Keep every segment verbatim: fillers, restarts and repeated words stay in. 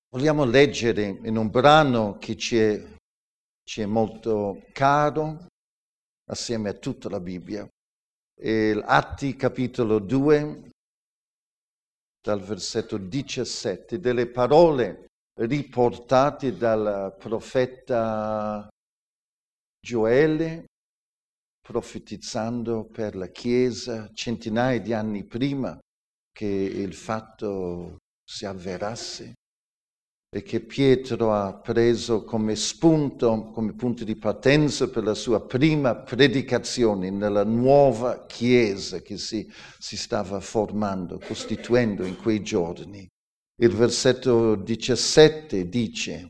Vogliamo leggere in un brano che ci è, ci è molto caro, assieme a tutta la Bibbia, Atti capitolo due, dal versetto diciassette, delle parole riportate dal profeta Gioele, profetizzando per la Chiesa centinaia di anni prima che il fatto si avverasse, e che Pietro ha preso come spunto, come punto di partenza per la sua prima predicazione nella nuova Chiesa che si, si stava formando, costituendo in quei giorni. Il versetto diciassette dice: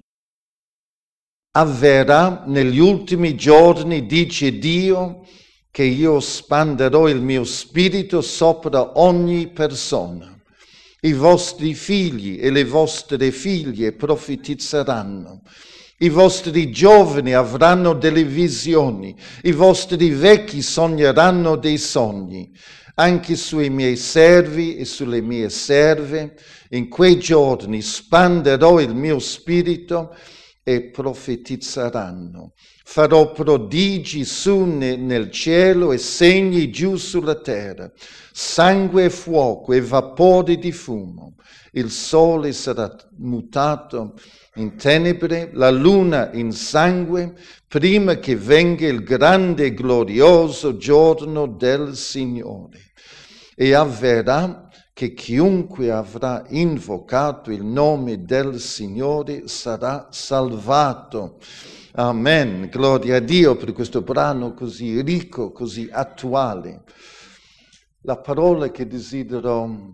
avverrà negli ultimi giorni, dice Dio, che io spanderò il mio spirito sopra ogni persona. I vostri figli e le vostre figlie profetizzeranno. I vostri giovani avranno delle visioni. I vostri vecchi sogneranno dei sogni. Anche sui miei servi e sulle mie serve, in quei giorni spanderò il mio spirito e profetizzeranno. Farò prodigi su ne, nel cielo e segni giù sulla terra, sangue e fuoco e vapore di fumo. Il sole sarà mutato in tenebre, la luna in sangue, prima che venga il grande e glorioso giorno del Signore. E avverrà che chiunque avrà invocato il nome del Signore sarà salvato. Amen. Gloria a Dio per questo brano così ricco, così attuale. La parola che desidero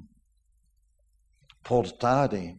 portare,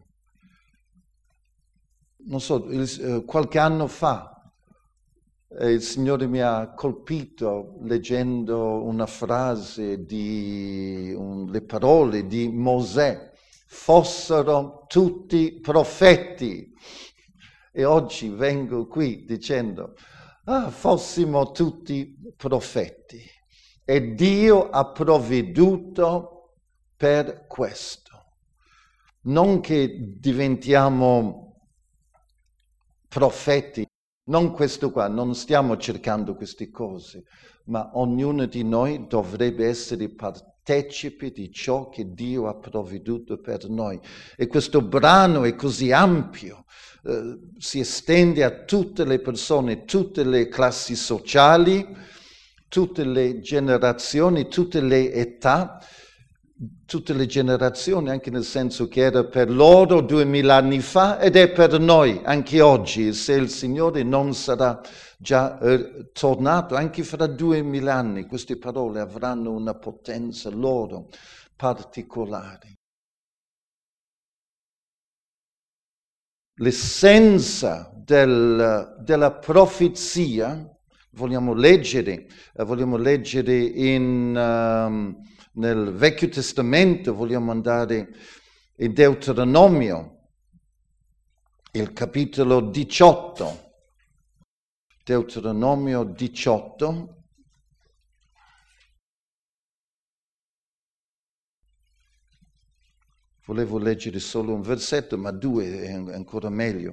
non so, il, eh, qualche anno fa eh, il Signore mi ha colpito leggendo una frase di un, le parole di Mosè: fossero tutti profeti. E oggi vengo qui dicendo: ah, fossimo tutti profeti. E Dio ha provveduto per questo. Non che diventiamo profeti, non questo qua, non stiamo cercando queste cose, ma ognuno di noi dovrebbe essere partecipe di ciò che Dio ha provveduto per noi. E questo brano è così ampio, eh, si estende a tutte le persone, tutte le classi sociali, tutte le generazioni, tutte le età, tutte le generazioni, anche nel senso che era per loro duemila anni fa ed è per noi anche oggi. Se il Signore non sarà già eh, tornato, anche fra duemila anni queste parole avranno una potenza loro particolare. L'essenza del, della profezia vogliamo leggere, eh, vogliamo leggere in, um, nel Vecchio Testamento, vogliamo andare in Deuteronomio, il capitolo diciotto. Deuteronomio diciotto. Volevo leggere solo un versetto, ma due è ancora meglio.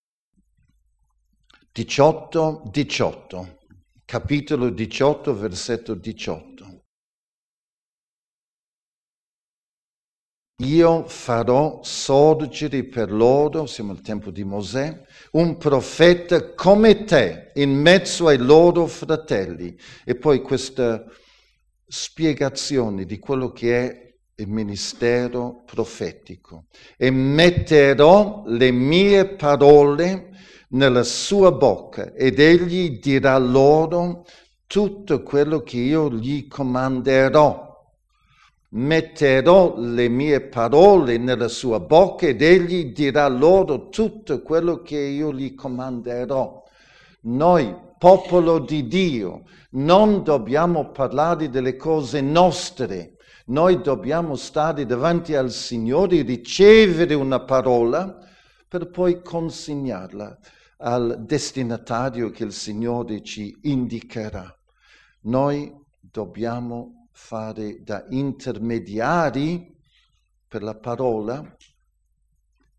diciotto, diciotto. Capitolo diciotto, versetto diciotto. Io farò sorgere per loro, siamo al tempo di Mosè, un profeta come te in mezzo ai loro fratelli. E poi questa spiegazione di quello che è il ministero profetico. E metterò le mie parole nella sua bocca ed egli dirà loro tutto quello che io gli comanderò. Metterò le mie parole nella sua bocca ed egli dirà loro tutto quello che io gli comanderò. Noi, popolo di Dio, non dobbiamo parlare delle cose nostre. Noi dobbiamo stare davanti al Signore, ricevere una parola per poi consegnarla al destinatario che il Signore ci indicherà. Noi dobbiamo fare da intermediari per la parola,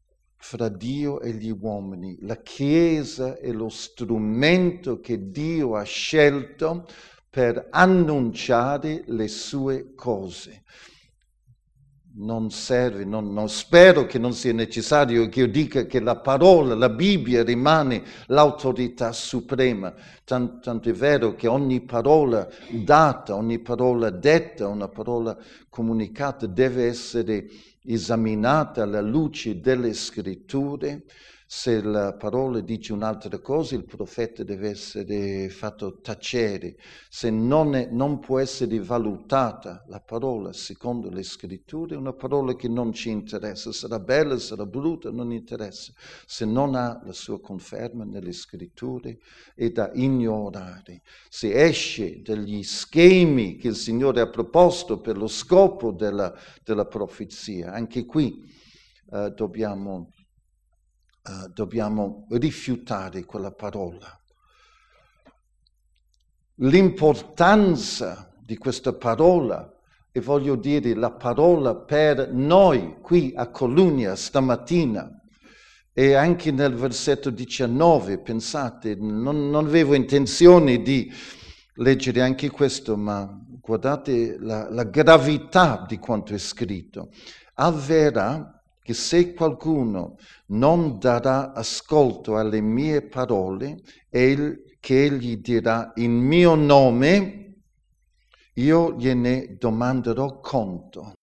fra Dio e gli uomini. La Chiesa è lo strumento che Dio ha scelto per annunciare le sue cose. Non serve, non, non spero che non sia necessario che io dica che la parola, la Bibbia rimane l'autorità suprema. Tant, tanto è vero che ogni parola data, ogni parola detta, una parola comunicata deve essere esaminata alla luce delle scritture. Se la parola dice un'altra cosa, il profeta deve essere fatto tacere. Se non, è, non può essere valutata la parola secondo le scritture, è una parola che non ci interessa. Sarà bella, sarà brutta, non interessa. Se non ha la sua conferma nelle scritture, è da ignorare. Se esce dagli schemi che il Signore ha proposto per lo scopo della, della profezia, anche qui uh, dobbiamo... Uh, dobbiamo rifiutare quella parola. L'importanza di questa parola, e voglio dire la parola per noi qui a Colugna stamattina, e anche nel versetto diciannove, pensate, non, non avevo intenzione di leggere anche questo, ma guardate la, la gravità di quanto è scritto. Avverrà che se qualcuno non darà ascolto alle mie parole, e che egli dirà in mio nome, io gliene domanderò conto.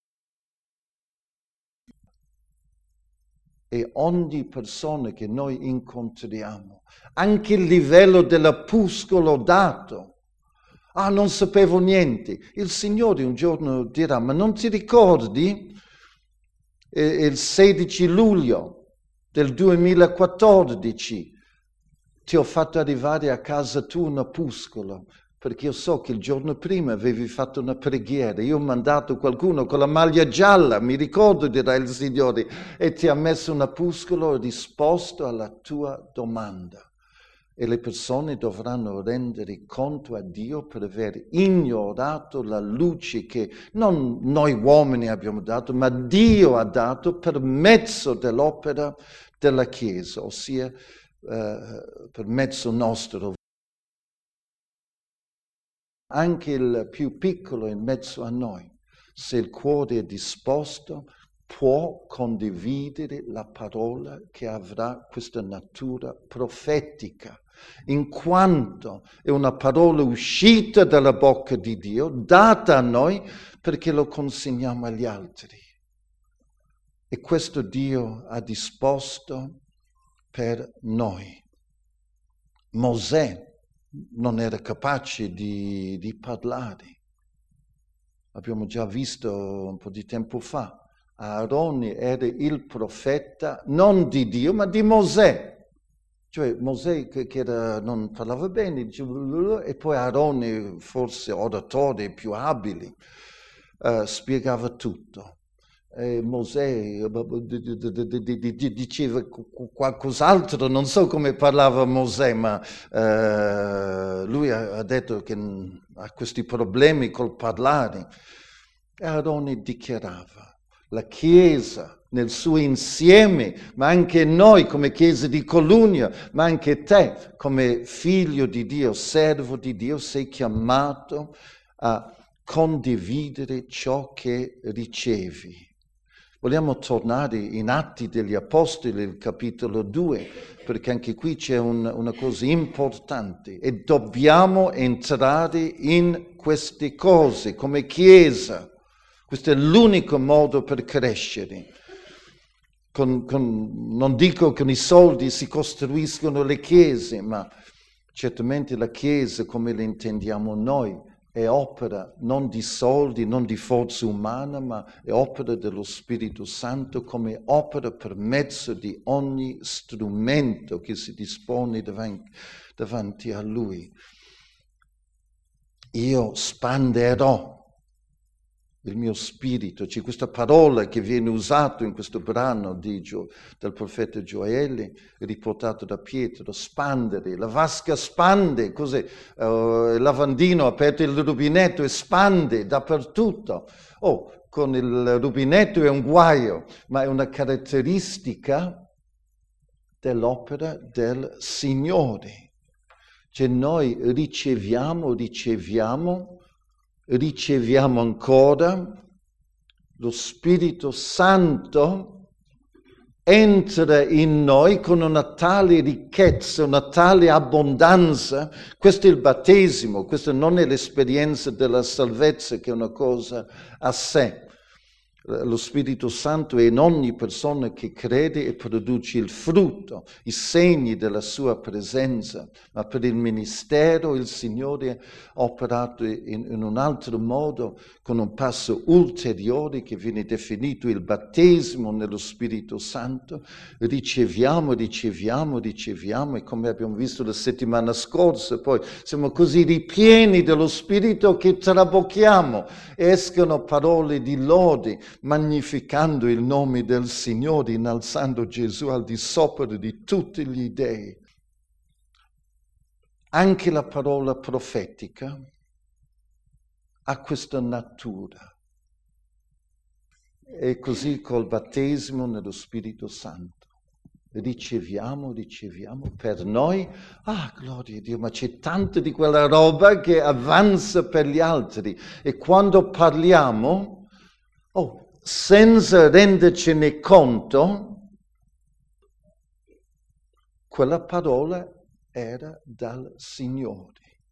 E ogni persona che noi incontriamo, anche il livello dell'opuscolo dato, ah, non sapevo niente. Il Signore un giorno dirà, ma non ti ricordi? Il sedici luglio del duemilaquattordici ti ho fatto arrivare a casa tu un opuscolo, perché io so che il giorno prima avevi fatto una preghiera, io ho mandato qualcuno con la maglia gialla, mi ricordo, dirà il Signore, e ti ha messo un opuscolo risposto alla tua domanda. E le persone dovranno rendere conto a Dio per aver ignorato la luce che non noi uomini abbiamo dato, ma Dio ha dato per mezzo dell'opera della Chiesa, ossia eh, per mezzo nostro. Anche il più piccolo in mezzo a noi, se il cuore è disposto, può condividere la parola che avrà questa natura profetica, in quanto è una parola uscita dalla bocca di Dio, data a noi perché lo consegniamo agli altri. E questo Dio ha disposto per noi. Mosè non era capace di, di parlare. Abbiamo già visto un po' di tempo fa. Aarone era il profeta non di Dio, ma di Mosè. Cioè Mosè che, che era, non parlava bene, diceva, e poi Aarone, forse oratore più abile, uh, spiegava tutto. E Mosè diceva qualcos'altro, non so come parlava Mosè, ma uh, lui ha detto che ha questi problemi col parlare. E Aarone dichiarava. La Chiesa nel suo insieme, ma anche noi come Chiesa di Colugna, ma anche te come figlio di Dio, servo di Dio, sei chiamato a condividere ciò che ricevi. Vogliamo tornare in Atti degli Apostoli, il capitolo due, perché anche qui c'è un, una cosa importante e dobbiamo entrare in queste cose come Chiesa. Questo è l'unico modo per crescere. Con, con, non dico che con i soldi si costruiscono le chiese, ma certamente la Chiesa, come la intendiamo noi, è opera non di soldi, non di forza umana, ma è opera dello Spirito Santo come opera per mezzo di ogni strumento che si dispone davanti, davanti a Lui. Io spanderò il mio spirito. C'è questa parola che viene usata in questo brano di Gio, del profeta Gioele, riportato da Pietro, spandere. La vasca spande, cos'è? Uh, il lavandino ha aperto il rubinetto e spande dappertutto. Oh, con il rubinetto è un guaio, ma è una caratteristica dell'opera del Signore. Cioè noi riceviamo, riceviamo, riceviamo ancora, lo Spirito Santo entra in noi con una tale ricchezza, una tale abbondanza. Questo è il battesimo, questa non è l'esperienza della salvezza che è una cosa a sé. Lo Spirito Santo è in ogni persona che crede e produce il frutto, i segni della sua presenza, ma per il ministero il Signore ha operato in, in un altro modo, con un passo ulteriore che viene definito il battesimo nello Spirito Santo. Riceviamo, riceviamo, riceviamo e come abbiamo visto la settimana scorsa, poi siamo così ripieni dello Spirito che trabocchiamo, escono parole di lode, magnificando il nome del Signore, innalzando Gesù al di sopra di tutti gli dei. Anche la parola profetica ha questa natura. E così col battesimo nello Spirito Santo. Riceviamo, riceviamo per noi. Ah, gloria a Dio, ma c'è tanta di quella roba che avanza per gli altri. E quando parliamo, oh, senza rendercene conto, quella parola era dal Signore.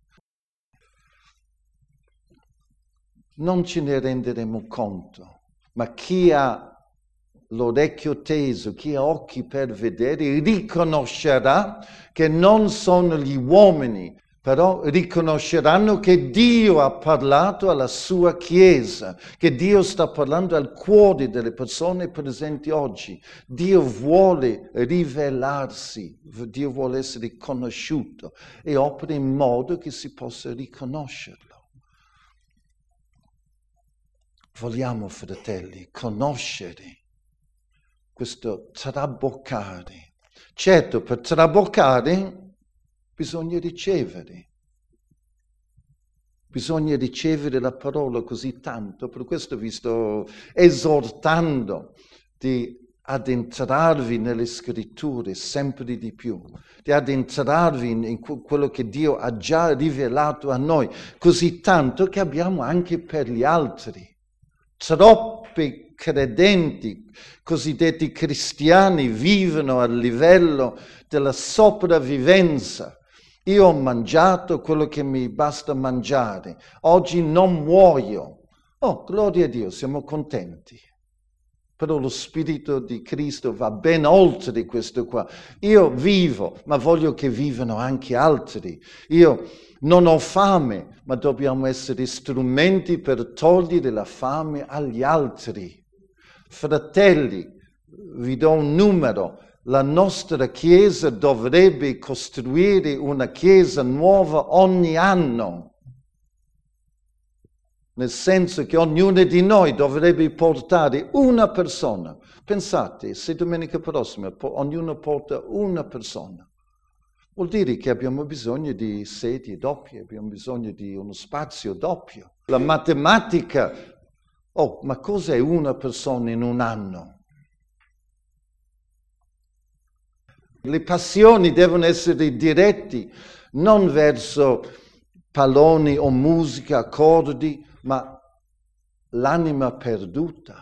Non ce ne renderemo conto, ma chi ha l'orecchio teso, chi ha occhi per vedere, riconoscerà che non sono gli uomini, però riconosceranno che Dio ha parlato alla sua Chiesa, che Dio sta parlando al cuore delle persone presenti oggi. Dio vuole rivelarsi, Dio vuole essere conosciuto e opera in modo che si possa riconoscerlo. Vogliamo, fratelli, conoscere questo traboccare. Certo, per traboccare bisogna ricevere. Bisogna ricevere la parola così tanto. Per questo vi sto esortando di addentrarvi nelle scritture sempre di più, di addentrarvi in, in quello che Dio ha già rivelato a noi, così tanto che abbiamo anche per gli altri. Troppi credenti, cosiddetti cristiani, vivono a livello della sopravvivenza. Io ho mangiato quello che mi basta mangiare, oggi non muoio. Oh, gloria a Dio, siamo contenti. Però lo Spirito di Cristo va ben oltre questo qua. Io vivo, ma voglio che vivano anche altri. Io non ho fame, ma dobbiamo essere strumenti per togliere la fame agli altri. Fratelli, vi do un numero. La nostra Chiesa dovrebbe costruire una Chiesa nuova ogni anno. Nel senso che ognuno di noi dovrebbe portare una persona. Pensate, se domenica prossima ognuno porta una persona, vuol dire che abbiamo bisogno di sedie doppie, abbiamo bisogno di uno spazio doppio. La matematica, oh, ma cos'è una persona in un anno? Le passioni devono essere diretti non verso palloni o musica, accordi, ma l'anima perduta.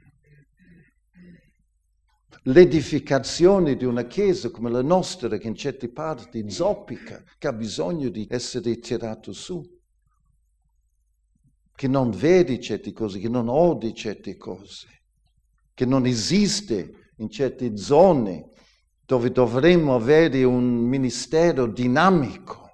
L'edificazione di una chiesa come la nostra, che in certe parti zoppica, che ha bisogno di essere tirato su, che non vede certe cose, che non odi certe cose, che non esiste in certe zone dove dovremmo avere un ministero dinamico.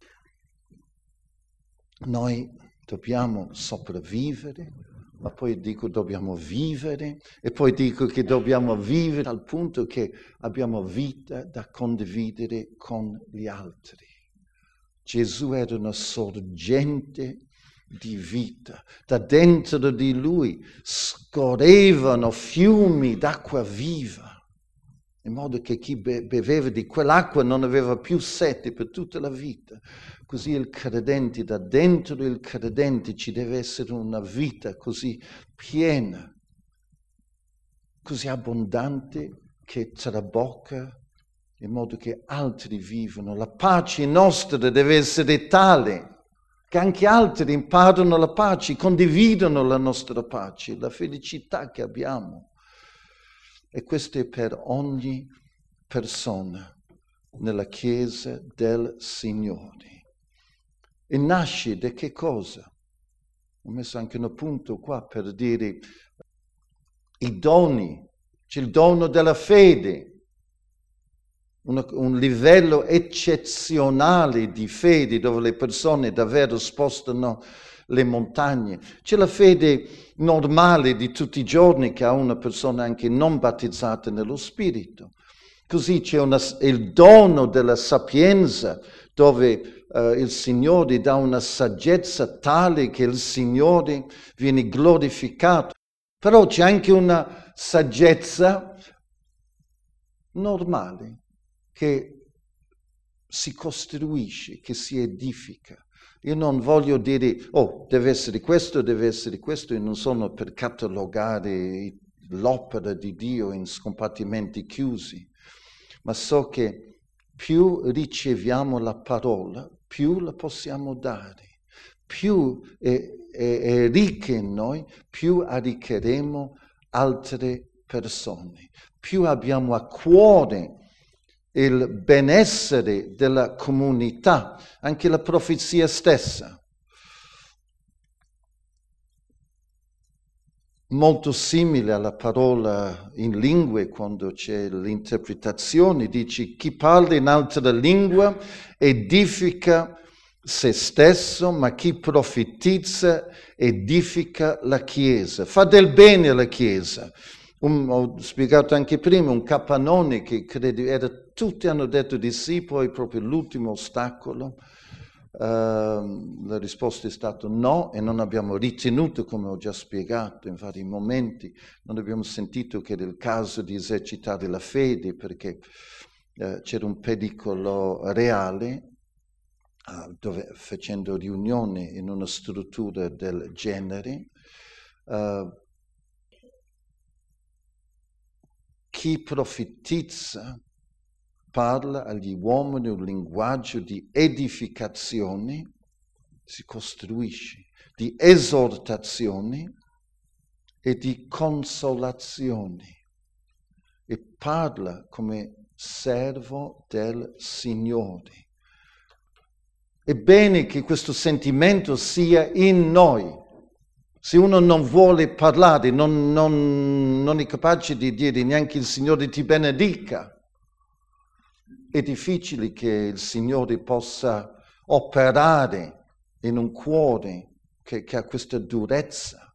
Noi dobbiamo sopravvivere, ma poi dico dobbiamo vivere, e poi dico che dobbiamo vivere al punto che abbiamo vita da condividere con gli altri. Gesù era una sorgente di vita, da dentro di lui scorrevano fiumi d'acqua viva, in modo che chi beveva di quell'acqua non aveva più sete per tutta la vita. Così il credente, da dentro il credente ci deve essere una vita così piena, così abbondante, che trabocca in modo che altri vivano. La pace nostra deve essere tale che anche altri imparano la pace, condividono la nostra pace, la felicità che abbiamo. E questo è per ogni persona nella Chiesa del Signore. E nasce da che cosa? Ho messo anche un appunto qua per dire i doni. C'è il dono della fede, un, un livello eccezionale di fede dove le persone davvero spostano le montagne. C'è la fede normale di tutti i giorni che ha una persona anche non battezzata nello Spirito. Così c'è una, il dono della sapienza dove uh, il Signore dà una saggezza tale che il Signore viene glorificato. Però c'è anche una saggezza normale che si costruisce, che si edifica. Io non voglio dire, oh, deve essere questo, deve essere questo, io non sono per catalogare l'opera di Dio in scompartimenti chiusi, ma so che più riceviamo la parola, più la possiamo dare, più è, è, è ricca in noi, più arricchiremo altre persone, più abbiamo a cuore il benessere della comunità, anche la profezia stessa. Molto simile alla parola in lingue, quando c'è l'interpretazione, dice chi parla in altra lingua edifica se stesso, ma chi profetizza edifica la Chiesa, fa del bene alla Chiesa. Un, ho spiegato anche prima, un capannone che credo era, tutti hanno detto di sì, poi proprio l'ultimo ostacolo, uh, la risposta è stata no e non abbiamo ritenuto, come ho già spiegato in vari momenti, non abbiamo sentito che era il caso di esercitare la fede perché uh, c'era un pericolo reale uh, dove, facendo riunioni in una struttura del genere. Uh, Chi profetizza parla agli uomini un linguaggio di edificazione, si costruisce, di esortazione e di consolazione e parla come servo del Signore. È bene che questo sentimento sia in noi. Se uno non vuole parlare, non, non, non è capace di dire neanche il Signore ti benedica, è difficile che il Signore possa operare in un cuore che, che ha questa durezza,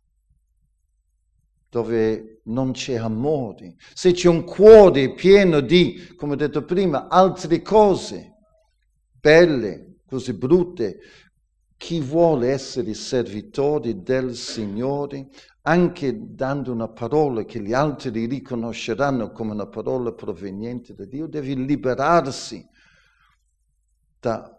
dove non c'è amore. Se c'è un cuore pieno di, come ho detto prima, altre cose belle, cose brutte, chi vuole essere servitori del Signore, anche dando una parola che gli altri riconosceranno come una parola proveniente da Dio, deve liberarsi da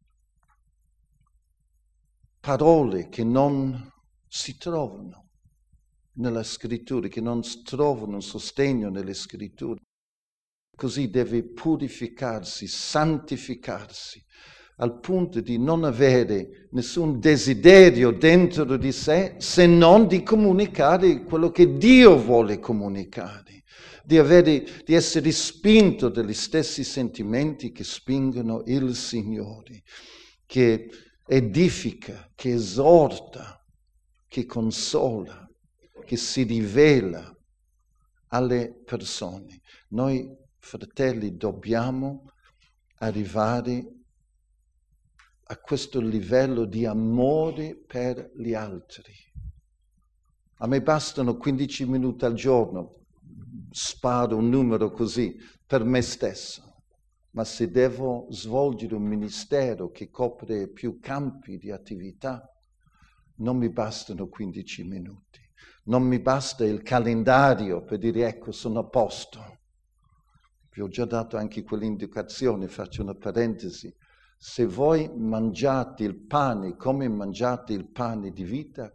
parole che non si trovano nella Scrittura, che non trovano sostegno nelle Scritture. Così deve purificarsi, santificarsi, al punto di non avere nessun desiderio dentro di sé se non di comunicare quello che Dio vuole comunicare, di, avere, di essere spinto dagli stessi sentimenti che spingono il Signore, che edifica, che esorta, che consola, che si rivela alle persone. Noi, fratelli, dobbiamo arrivare a questo livello di amore per gli altri. A me bastano quindici minuti al giorno, sparo un numero così, per me stesso. Ma se devo svolgere un ministero che copre più campi di attività, non mi bastano quindici minuti. Non mi basta il calendario per dire ecco sono a posto. Vi ho già dato anche quell'indicazione, faccio una parentesi. Se voi mangiate il pane come mangiate il pane di vita,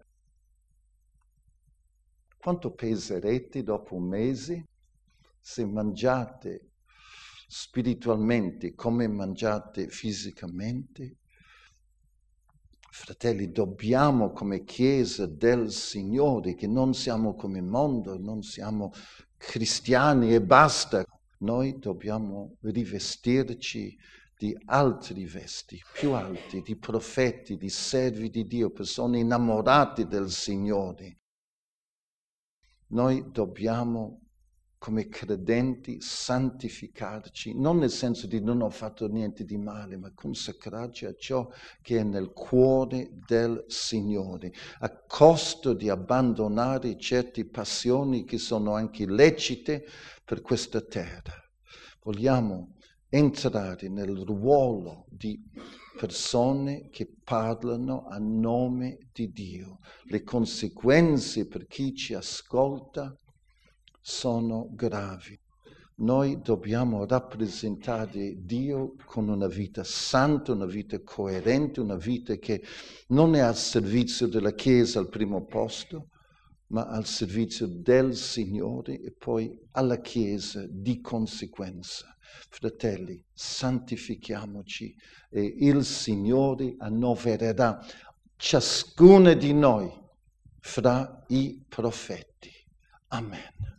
quanto peserete dopo un mese? Se mangiate spiritualmente come mangiate fisicamente? Fratelli, dobbiamo come Chiesa del Signore, che non siamo come mondo, non siamo cristiani e basta, noi dobbiamo rivestirci di altri vesti, più alti, di profeti, di servi di Dio, persone innamorate del Signore. Noi dobbiamo come credenti santificarci, non nel senso di non ho fatto niente di male, ma consacrarci a ciò che è nel cuore del Signore, a costo di abbandonare certe passioni che sono anche lecite per questa terra. Vogliamo entrare nel ruolo di persone che parlano a nome di Dio. Le conseguenze per chi ci ascolta sono gravi. Noi dobbiamo rappresentare Dio con una vita santa, una vita coerente, una vita che non è al servizio della Chiesa al primo posto, ma al servizio del Signore e poi alla Chiesa di conseguenza. Fratelli, santifichiamoci e il Signore annovererà ciascuno di noi fra i profeti. Amen.